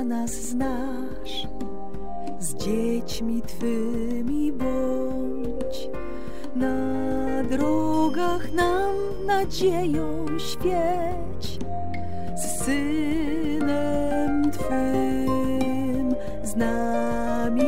która nas znasz, z dziećmi Twymi bądź. Na drogach nam nadzieją świeć, z Synem Twym z nami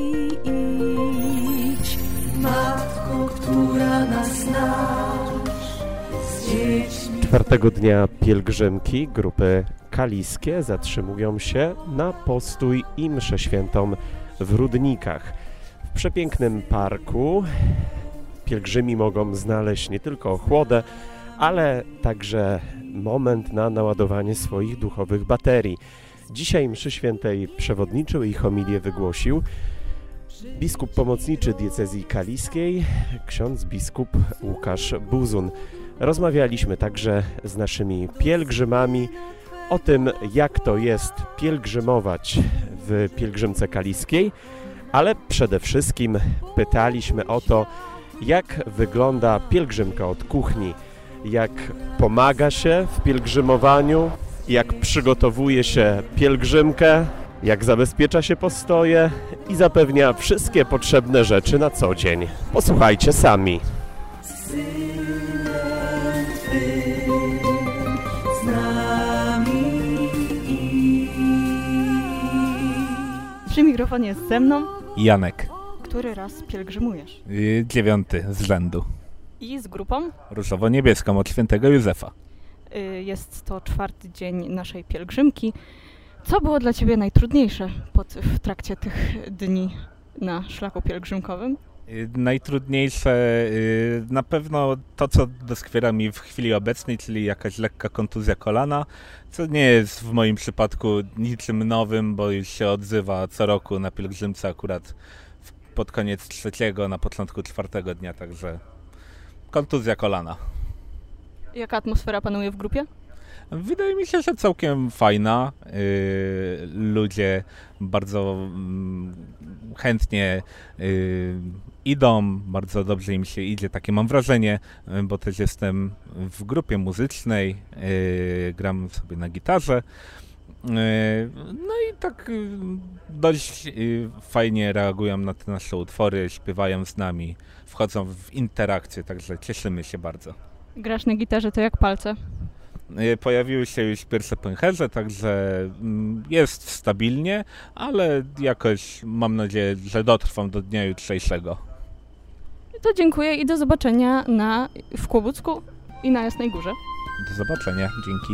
idź. Matko, która nas znasz, z dziećmi... Czwartego dnia pielgrzymki grupy kaliskie zatrzymują się na postój i mszę świętą w Rudnikach. W przepięknym parku pielgrzymi mogą znaleźć nie tylko ochłodę, ale także moment na naładowanie swoich duchowych baterii. Dzisiaj mszy świętej przewodniczył i homilię wygłosił biskup pomocniczy diecezji kaliskiej, ksiądz biskup Łukasz Buzun. Rozmawialiśmy także z naszymi pielgrzymami o tym, jak to jest pielgrzymować w pielgrzymce kaliskiej, ale przede wszystkim pytaliśmy o to, jak wygląda pielgrzymka od kuchni, jak pomaga się w pielgrzymowaniu, jak przygotowuje się pielgrzymkę, jak zabezpiecza się postoje i zapewnia wszystkie potrzebne rzeczy na co dzień. Posłuchajcie sami. Przy mikrofonie jest ze mną Janek. Który raz pielgrzymujesz? 9 z rzędu. I z grupą? Różowo-niebieską od świętego Józefa. Jest to 4. dzień naszej pielgrzymki. Co było dla Ciebie najtrudniejsze w trakcie tych dni na szlaku pielgrzymkowym? Najtrudniejsze na pewno to, co doskwiera mi w chwili obecnej, czyli jakaś lekka kontuzja kolana, co nie jest w moim przypadku niczym nowym, bo już się odzywa co roku na pielgrzymce akurat pod koniec 3, na początku 4 dnia, także kontuzja kolana. Jaka atmosfera panuje w grupie? Wydaje mi się, że całkiem fajna. Ludzie bardzo chętnie idą, bardzo dobrze im się idzie, takie mam wrażenie, bo też jestem w grupie muzycznej, gram sobie na gitarze. No i tak dość fajnie reagują na te nasze utwory, śpiewają z nami, wchodzą w interakcję, także cieszymy się bardzo. Grasz na gitarze, to jak palce? Pojawiły się już pierwsze pęcherze, także jest stabilnie, ale jakoś mam nadzieję, że dotrwam do dnia jutrzejszego. To dziękuję i do zobaczenia w Kłobucku i na Jasnej Górze. Do zobaczenia, dzięki.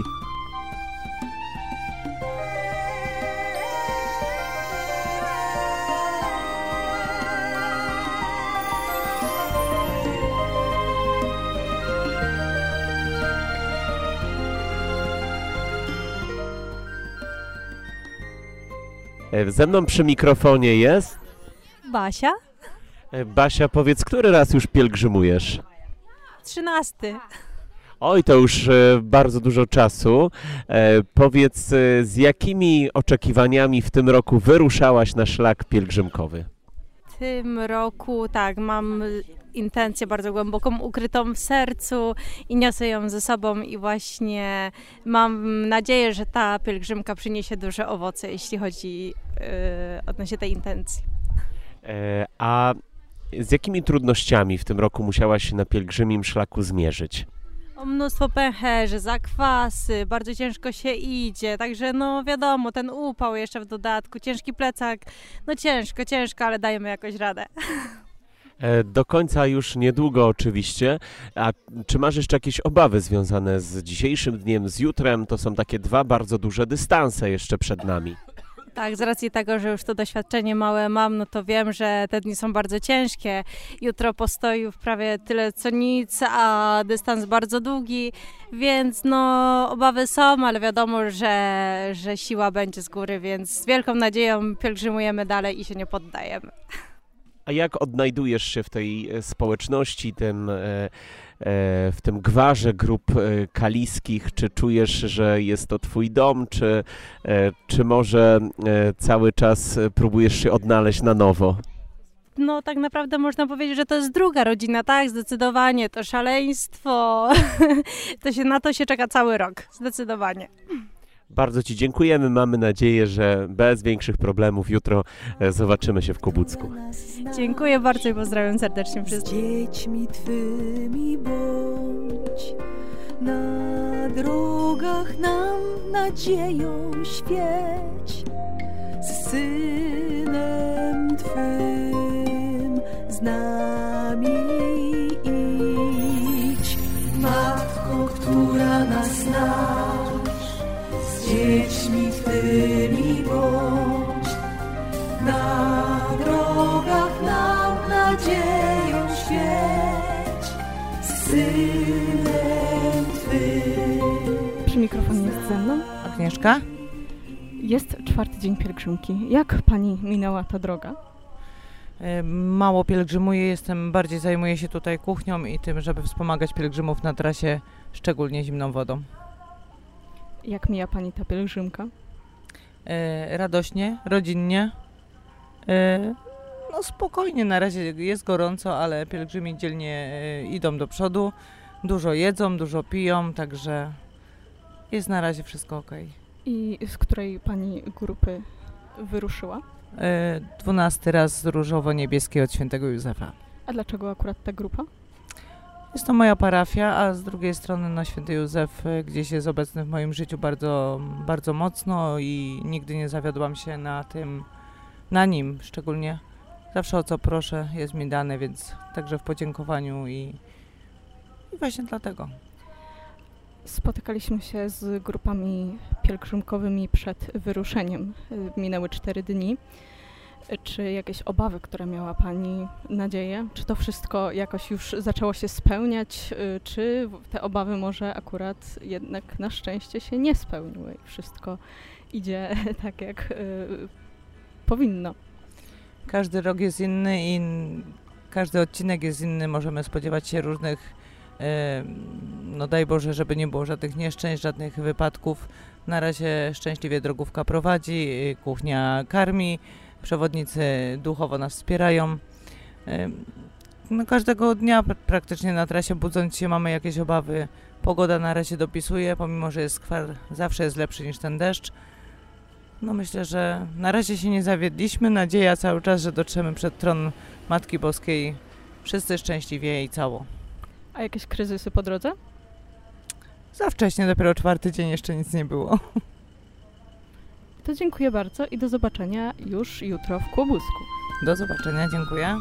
Ze mną przy mikrofonie jest Basia. Basia, powiedz, który raz już pielgrzymujesz? 13. Oj, to już bardzo dużo czasu. Powiedz, z jakimi oczekiwaniami w tym roku wyruszałaś na szlak pielgrzymkowy? W tym roku, tak, mam intencję bardzo głęboką, ukrytą w sercu i niosę ją ze sobą i właśnie mam nadzieję, że ta pielgrzymka przyniesie duże owoce, jeśli chodzi odnośnie tej intencji. A z jakimi trudnościami w tym roku musiałaś się na pielgrzymim szlaku zmierzyć? O mnóstwo pęcherzy, zakwasy, bardzo ciężko się idzie, także no wiadomo, ten upał jeszcze w dodatku, ciężki plecak, no ciężko, ale dajemy jakoś radę. Do końca już niedługo oczywiście, a czy masz jeszcze jakieś obawy związane z dzisiejszym dniem, z jutrem? To są takie 2 bardzo duże dystanse jeszcze przed nami. Tak, z racji tego, że już to doświadczenie małe mam, no to wiem, że te dni są bardzo ciężkie. Jutro postojów prawie tyle co nic, a dystans bardzo długi, więc no obawy są, ale wiadomo, że siła będzie z góry, więc z wielką nadzieją pielgrzymujemy dalej i się nie poddajemy. A jak odnajdujesz się w tej społeczności, w tym gwarze grup kaliskich? Czy czujesz, że jest to twój dom, czy może cały czas próbujesz się odnaleźć na nowo? No tak naprawdę można powiedzieć, że to jest druga rodzina, tak? Zdecydowanie, to szaleństwo. Na to się czeka cały rok, zdecydowanie. Bardzo Ci dziękujemy. Mamy nadzieję, że bez większych problemów jutro zobaczymy się w Kłobucku. Dziękuję bardzo i pozdrawiam serdecznie Z wszystkich. dziećmi Twymi bądź, na drogach nam nadzieją świeć, z Synem Twym z nami idź. Matko, która nas znasz, z dziećmi Twymi bądź, na drogach nam nadzieją świeć, z Synem Twym. Przy mikrofonie jest ze mną. Agnieszka? Jest 4. dzień pielgrzymki. Jak pani minęła ta droga? Mało pielgrzymuję, zajmuję się tutaj kuchnią i tym, żeby wspomagać pielgrzymów na trasie, szczególnie zimną wodą. Jak mija pani ta pielgrzymka? Radośnie, rodzinnie, no spokojnie, na razie jest gorąco, ale pielgrzymi dzielnie idą do przodu, dużo jedzą, dużo piją, także jest na razie wszystko okej. I z której pani grupy wyruszyła? 12 raz różowo-niebieskiej od świętego Józefa. A dlaczego akurat ta grupa? Jest to moja parafia, a z drugiej strony no, święty Józef gdzieś jest obecny w moim życiu bardzo, bardzo mocno i nigdy nie zawiodłam się na nim szczególnie. Zawsze o co proszę jest mi dane, więc także w podziękowaniu i właśnie dlatego. Spotykaliśmy się z grupami pielgrzymkowymi przed wyruszeniem. Minęły 4 dni. Czy jakieś obawy, które miała pani, nadzieję? Czy to wszystko jakoś już zaczęło się spełniać? Czy te obawy może akurat jednak na szczęście się nie spełniły i wszystko idzie tak, jak powinno? Każdy rok jest inny i każdy odcinek jest inny. Możemy spodziewać się różnych, no daj Boże, żeby nie było żadnych nieszczęść, żadnych wypadków. Na razie szczęśliwie drogówka prowadzi, kuchnia karmi, przewodnicy duchowo nas wspierają. No każdego dnia praktycznie na trasie budząc się mamy jakieś obawy. Pogoda na razie dopisuje, pomimo że jest skwar, zawsze jest lepszy niż ten deszcz. No myślę, że na razie się nie zawiedliśmy. Nadzieja cały czas, że dotrzemy przed tron Matki Boskiej wszyscy szczęśliwie i cało. A jakieś kryzysy po drodze? Za wcześnie, dopiero 4. dzień, jeszcze nic nie było. To dziękuję bardzo i do zobaczenia już jutro w Kłobucku. Do zobaczenia, dziękuję.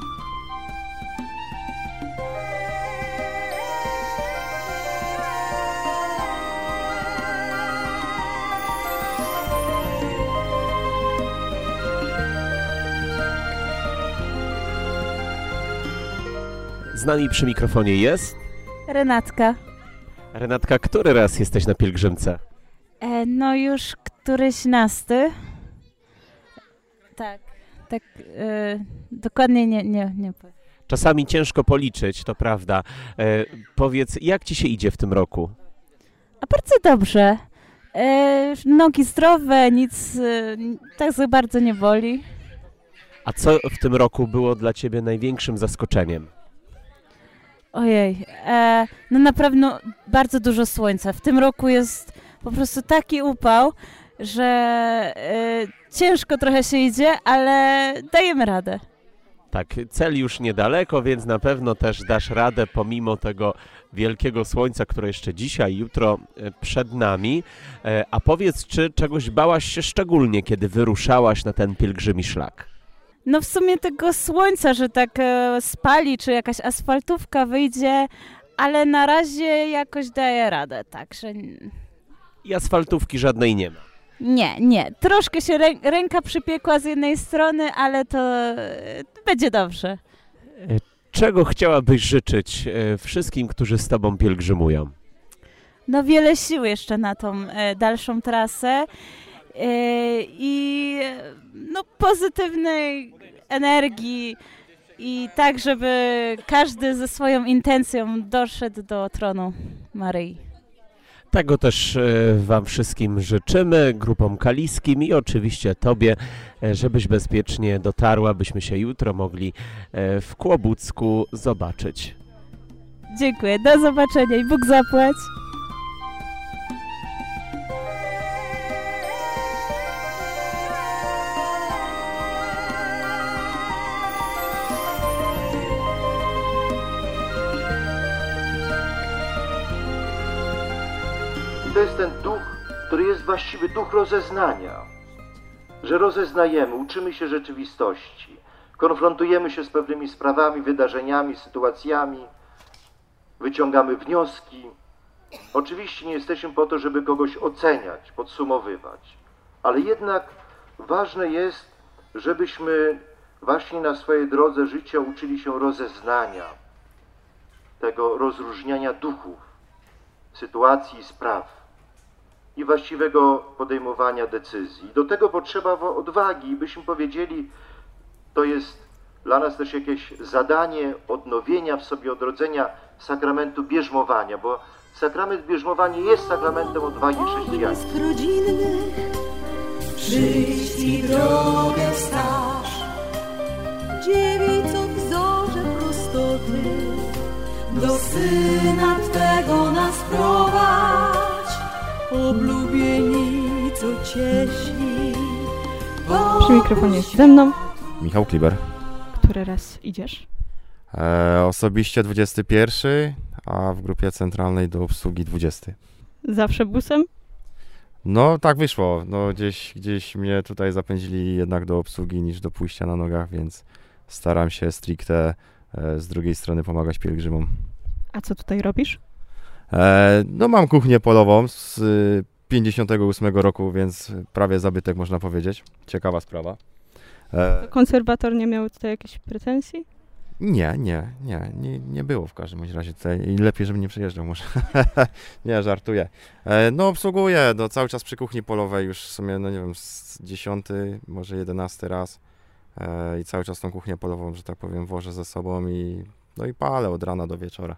Z nami przy mikrofonie jest Renatka. Renatka. Który raz jesteś na pielgrzymce? No już któryś nasty. Tak, dokładnie nie powiem. Czasami ciężko policzyć, to prawda. Powiedz, jak ci się idzie w tym roku? A bardzo dobrze. Nogi zdrowe, nic tak za bardzo nie boli. A co w tym roku było dla ciebie największym zaskoczeniem? Ojej, no na pewno bardzo dużo słońca. W tym roku jest po prostu taki upał, że ciężko trochę się idzie, ale dajemy radę. Tak, cel już niedaleko, więc na pewno też dasz radę pomimo tego wielkiego słońca, które jeszcze dzisiaj, jutro przed nami. A powiedz, czy czegoś bałaś się szczególnie, kiedy wyruszałaś na ten pielgrzymi szlak? No w sumie tego słońca, że tak spali, czy jakaś asfaltówka wyjdzie, ale na razie jakoś daje radę, także... I asfaltówki żadnej nie ma. Nie. Troszkę się ręka przypiekła z jednej strony, ale to będzie dobrze. Czego chciałabyś życzyć wszystkim, którzy z tobą pielgrzymują? No wiele sił jeszcze na tą dalszą trasę i no pozytywnej energii i tak, żeby każdy ze swoją intencją doszedł do tronu Maryi. Tego też wam wszystkim życzymy, grupom kaliskim i oczywiście tobie, żebyś bezpiecznie dotarła, byśmy się jutro mogli w Kłobucku zobaczyć. Dziękuję, do zobaczenia i Bóg zapłać. to jest ten duch, który jest właściwy, duch rozeznania. Że rozeznajemy, uczymy się rzeczywistości, konfrontujemy się z pewnymi sprawami, wydarzeniami, sytuacjami, wyciągamy wnioski. Oczywiście nie jesteśmy po to, żeby kogoś oceniać, podsumowywać, ale jednak ważne jest, żebyśmy właśnie na swojej drodze życia uczyli się rozeznania, tego rozróżniania duchów, sytuacji i spraw i właściwego podejmowania decyzji. Do tego potrzeba odwagi i byśmy powiedzieli, to jest dla nas też jakieś zadanie odnowienia w sobie, odrodzenia sakramentu bierzmowania, bo sakrament bierzmowania jest sakramentem odwagi chrześcijańskiej. Rodzinnych przyjść i drogę wskaż, dziewico wzorze prostoty, do Syna Twego nas prowadź, oblubienico cieśli. Przy mikrofonie jest ze mną. Michał Kliber. Który raz idziesz? Osobiście 21, a w grupie centralnej do obsługi 20. Zawsze busem? No tak wyszło, no gdzieś mnie tutaj zapędzili jednak do obsługi niż do pójścia na nogach, więc staram się stricte z drugiej strony pomagać pielgrzymom. A co tutaj robisz? No mam kuchnię polową z 58 roku, więc prawie zabytek można powiedzieć. Ciekawa sprawa. Konserwator nie miał tutaj jakichś pretensji? Nie było w każdym razie tutaj i lepiej, żebym nie przejeżdżał może. Nie, żartuję. No obsługuję, no cały czas przy kuchni polowej już w sumie, no nie wiem, z 10, może 11 raz i cały czas tą kuchnię polową, że tak powiem, wożę ze sobą i palę od rana do wieczora.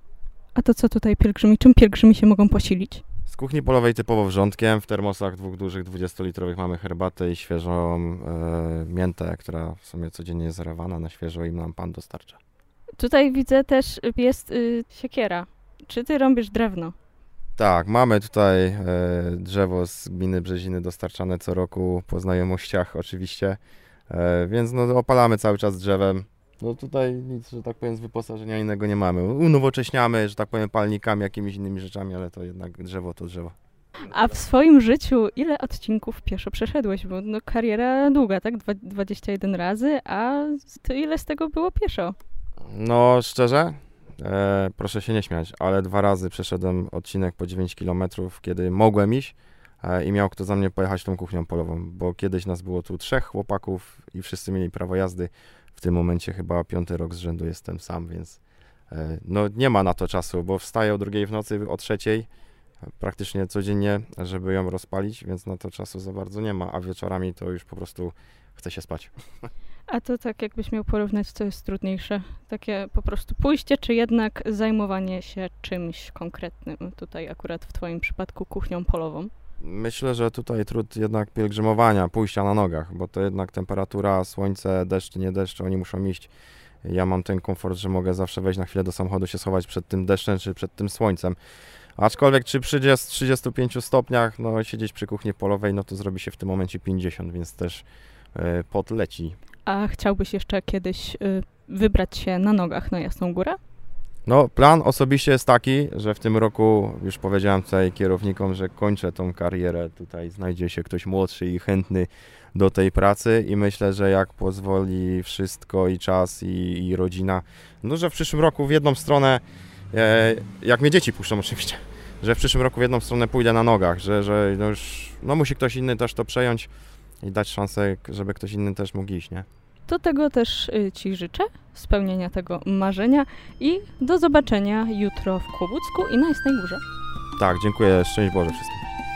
A to co tutaj pielgrzymi? Czym pielgrzymi się mogą posilić? Z kuchni polowej typowo wrzątkiem, w termosach 2 dużych 20-litrowych mamy herbatę i świeżą miętę, która w sumie codziennie jest zarewana na świeżo i nam pan dostarcza. Tutaj widzę też jest siekiera. Czy ty rąbisz drewno? Tak, mamy tutaj drzewo z gminy Brzeziny dostarczane co roku po znajomościach oczywiście, więc no opalamy cały czas drzewem. No tutaj nic, że tak powiem, z wyposażenia innego nie mamy. Unowocześniamy, że tak powiem, palnikami, jakimiś innymi rzeczami, ale to jednak drzewo to drzewo. A w swoim życiu ile odcinków pieszo przeszedłeś? Bo no, kariera długa, tak? 21 razy, a to ile z tego było pieszo? No szczerze, proszę się nie śmiać, ale 2 razy przeszedłem odcinek po 9 km, kiedy mogłem iść i miał kto za mnie pojechać tą kuchnią polową, bo kiedyś nas było tu 3 chłopaków i wszyscy mieli prawo jazdy. W tym momencie chyba 5. rok z rzędu jestem sam, więc no nie ma na to czasu, bo wstaję o 2 w nocy, o 3 praktycznie codziennie, żeby ją rozpalić, więc na to czasu za bardzo nie ma, a wieczorami to już po prostu chce się spać. A to tak jakbyś miał porównać, co jest trudniejsze? Takie po prostu pójście, czy jednak zajmowanie się czymś konkretnym? Tutaj akurat w twoim przypadku kuchnią polową. Myślę, że tutaj trud jednak pielgrzymowania, pójścia na nogach, bo to jednak temperatura, słońce, deszcz, nie deszcz, oni muszą iść. Ja mam ten komfort, że mogę zawsze wejść na chwilę do samochodu, się schować przed tym deszczem czy przed tym słońcem. Aczkolwiek czy przy 35 stopniach, no siedzieć przy kuchni polowej, no to zrobi się w tym momencie 50, więc też pot leci. A chciałbyś jeszcze kiedyś wybrać się na nogach na Jasną Górę? No, plan osobiście jest taki, że w tym roku, już powiedziałem tutaj kierownikom, że kończę tą karierę, tutaj znajdzie się ktoś młodszy i chętny do tej pracy i myślę, że jak pozwoli wszystko i czas i rodzina, no że w przyszłym roku w jedną stronę, jak mnie dzieci puszczą oczywiście, że w przyszłym roku w jedną stronę pójdę na nogach, że no już no musi ktoś inny też to przejąć i dać szansę, żeby ktoś inny też mógł iść, nie? To tego też Ci życzę, spełnienia tego marzenia i do zobaczenia jutro w Kłobucku i na Jasnej Górze. Tak, dziękuję, szczęść Boże wszystkim.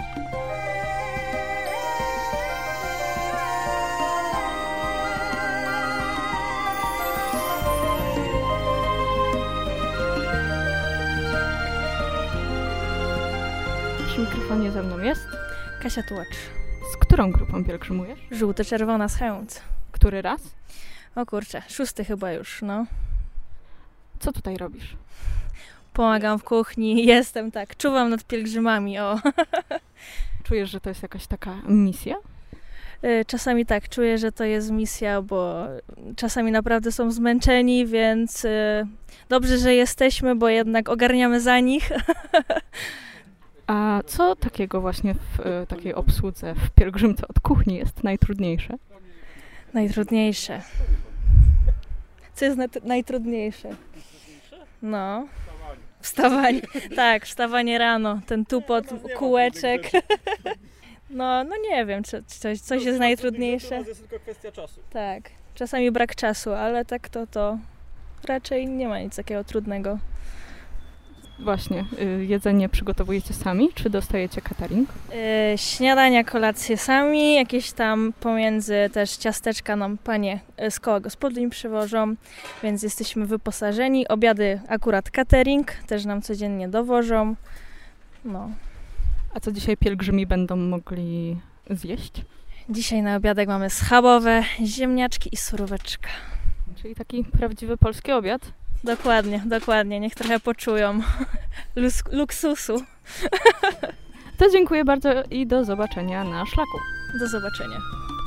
Przy mikrofonie ze mną jest Kasia Tułacz. Z którą grupą pielgrzymujesz? Żółto-czerwona z Chełmc. Który raz? O kurczę, 6 chyba już, no. Co tutaj robisz? Pomagam w kuchni, jestem tak, czuwam nad pielgrzymami, o. Czujesz, że to jest jakaś taka misja? Czasami tak, czuję, że to jest misja, bo czasami naprawdę są zmęczeni, więc dobrze, że jesteśmy, bo jednak ogarniamy za nich. A co takiego właśnie w takiej obsłudze, w pielgrzymce od kuchni jest najtrudniejsze? Najtrudniejsze. Co jest najtrudniejsze? No. Wstawanie. Tak, wstawanie rano. Ten tupot kółeczek. No nie wiem, coś jest najtrudniejsze. To jest tylko kwestia czasu. Tak. Czasami brak czasu, ale tak to raczej nie ma nic takiego trudnego. Właśnie, jedzenie przygotowujecie sami, czy dostajecie catering? Śniadania, kolacje sami, jakieś tam pomiędzy też ciasteczka nam panie z koła gospodyń przywożą, więc jesteśmy wyposażeni. Obiady akurat catering, też nam codziennie dowożą. No. A co dzisiaj pielgrzymi będą mogli zjeść? Dzisiaj na obiadek mamy schabowe, ziemniaczki i suróweczka. Czyli taki prawdziwy polski obiad? Dokładnie. Niech trochę poczują luksusu. To dziękuję bardzo i do zobaczenia na szlaku. Do zobaczenia.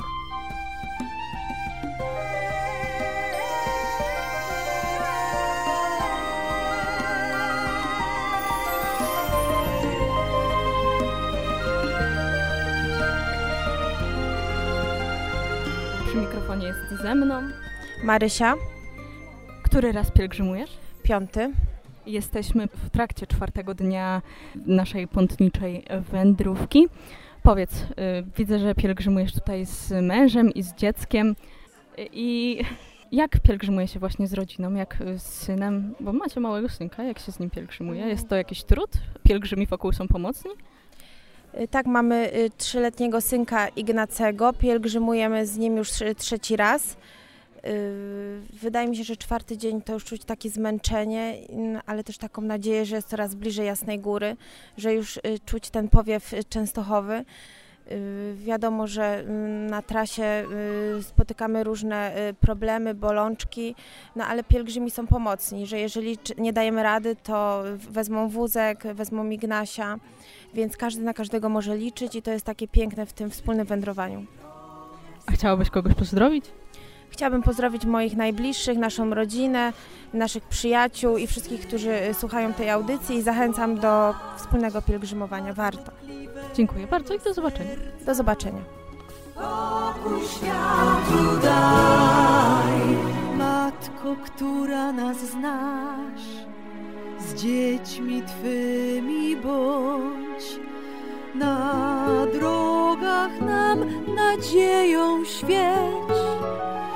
Przy mikrofonie jest ze mną Marysia. Który raz pielgrzymujesz? 5. Jesteśmy w trakcie 4. dnia naszej pątniczej wędrówki. Powiedz, widzę, że pielgrzymujesz tutaj z mężem i z dzieckiem. I jak pielgrzymuje się właśnie z rodziną, jak z synem? Bo macie małego synka, jak się z nim pielgrzymuje? Jest to jakiś trud? Pielgrzymi wokół są pomocni? Tak, mamy 3-letniego synka Ignacego. Pielgrzymujemy z nim już 3. raz. Wydaje mi się, że 4. dzień to już czuć takie zmęczenie, ale też taką nadzieję, że jest coraz bliżej Jasnej Góry, że już czuć ten powiew częstochowy. Wiadomo, że na trasie spotykamy różne problemy, bolączki, no ale pielgrzymi są pomocni, że jeżeli nie dajemy rady, to wezmą wózek, wezmą Ignasia, więc każdy na każdego może liczyć i to jest takie piękne w tym wspólnym wędrowaniu. A chciałabyś kogoś pozdrowić? Chciałabym pozdrowić moich najbliższych, naszą rodzinę, naszych przyjaciół i wszystkich, którzy słuchają tej audycji i zachęcam do wspólnego pielgrzymowania. Warto. Dziękuję bardzo i do zobaczenia. Do zobaczenia. Pokój światu daj, Matko, która nas znasz, z dziećmi Twymi bądź, na drogach nam nadzieją świeć.